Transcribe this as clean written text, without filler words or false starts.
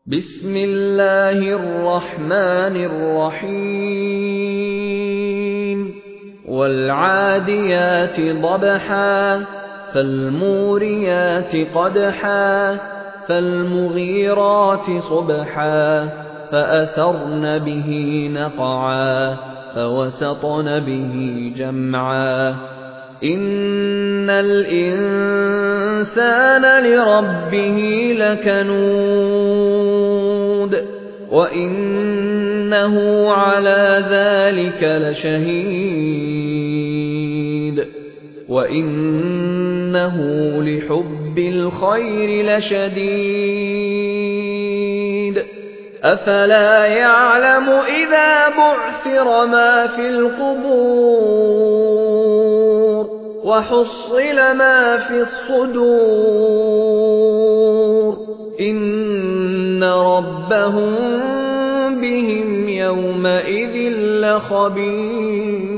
بسم الله الرحمن الرحيم والعاديات ضبحا فالموريات قدحا فالمغيرات صبحا فأثرن به نقعا فوسطن به جمعا إن الإنسان لربه لكنود وإنه على ذلك لشهيد وإنه لحب الخير لشديد أفلا يعلم إذا بعثر ما في القبور وحصل ما في الصدور إن ربهم بهم يومئذ لخبير